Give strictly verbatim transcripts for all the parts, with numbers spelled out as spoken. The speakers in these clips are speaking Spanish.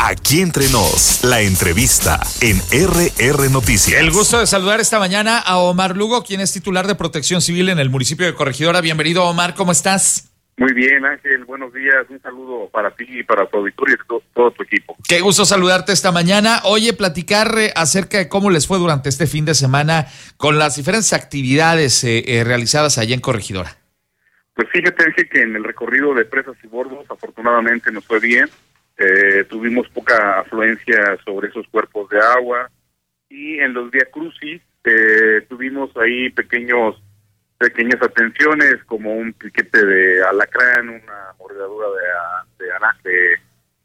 Aquí Entre Nos, la entrevista en R R Noticias. El gusto de saludar esta mañana a Omar Lugo, quien es titular de Protección Civil en el municipio de Corregidora. Bienvenido, Omar, ¿cómo estás? Muy bien, Ángel, buenos días, un saludo para ti y para tu auditorio y todo, todo tu equipo. Qué gusto saludarte esta mañana. Oye, platicar eh, acerca de cómo les fue durante este fin de semana con las diferentes actividades eh, eh, realizadas allá en Corregidora. Pues fíjate, Ángel, que en el recorrido de presas y bordos, afortunadamente nos fue bien. Eh, tuvimos poca afluencia sobre esos cuerpos de agua y en los Vía Crucis eh, tuvimos ahí pequeños pequeñas atenciones como un piquete de alacrán, una mordedura de, de, de,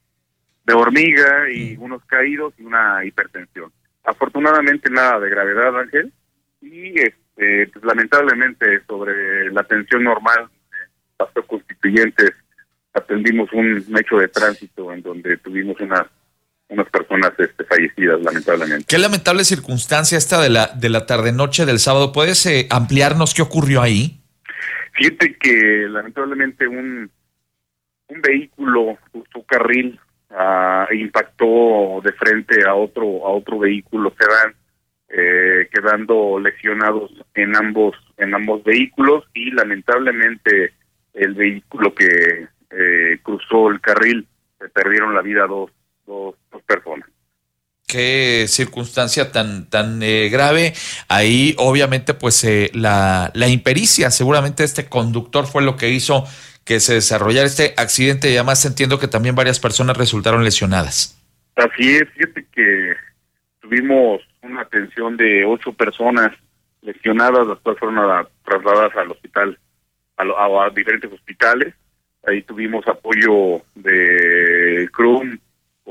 de hormiga y unos caídos y una hipertensión. Afortunadamente nada de gravedad, Ángel, y este, pues, lamentablemente sobre la atención normal de Paseo Constituyentes atendimos un hecho de tránsito en donde tuvimos unas unas personas este, fallecidas, lamentablemente. Qué lamentable circunstancia esta de la de la tarde-noche del sábado. ¿Puedes eh, ampliarnos qué ocurrió ahí? Fíjate que lamentablemente un un vehículo, su carril, uh, impactó de frente a otro a otro vehículo sedán, eh, quedando lesionados en ambos en ambos vehículos y lamentablemente el vehículo que eh, cruzó el carril se perdieron la vida dos Dos, dos personas. Qué circunstancia tan tan eh, grave. Ahí obviamente pues eh, la, la impericia seguramente este conductor fue lo que hizo que se desarrollara este accidente y además entiendo que también varias personas resultaron lesionadas. Así es, fíjate que tuvimos una atención de ocho personas lesionadas, las cuales fueron a, trasladadas al hospital, a, a, a diferentes hospitales. Ahí tuvimos apoyo de C R U M,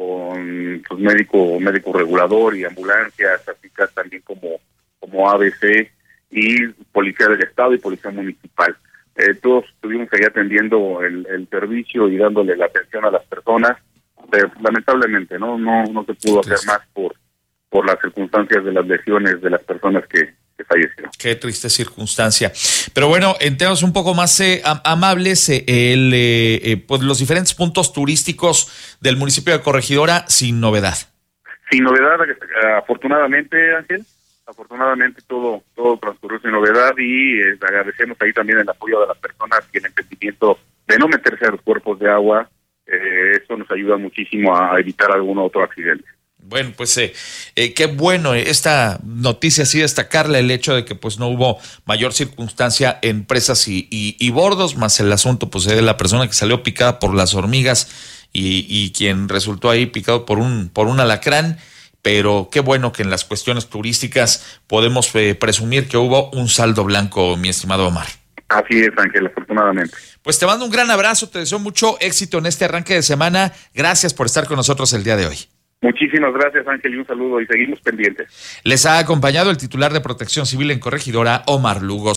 con pues, médico médico regulador y ambulancias, así que también como como A B C y Policía del Estado y Policía Municipal. Eh, todos estuvimos ahí atendiendo el, el servicio y dándole la atención a las personas, pero lamentablemente no no no se pudo hacer más por por las circunstancias de las lesiones de las personas que, que fallecieron. Qué triste circunstancia. Pero bueno, en temas un poco más eh, am- amables, eh, el, eh, eh, pues los diferentes puntos turísticos del municipio de Corregidora sin novedad. Sin novedad, afortunadamente, Ángel, afortunadamente todo todo transcurrió sin novedad y eh, agradecemos ahí también el apoyo de las personas y el entendimiento de no meterse a los cuerpos de agua. Eh, esto nos ayuda muchísimo a evitar algún otro accidente. Bueno, pues eh, eh, qué bueno esta noticia, sí destacarle el hecho de que pues no hubo mayor circunstancia en presas y, y, y bordos, más el asunto pues de la persona que salió picada por las hormigas y, y quien resultó ahí picado por un por un alacrán, pero qué bueno que en las cuestiones turísticas podemos eh, presumir que hubo un saldo blanco, mi estimado Omar. Así es, Ángel, afortunadamente. Pues te mando un gran abrazo, te deseo mucho éxito en este arranque de semana, gracias por estar con nosotros el día de hoy. Muchísimas gracias, Ángel, y un saludo y seguimos pendientes. Les ha acompañado el titular de Protección Civil en Corregidora, Omar Lugo.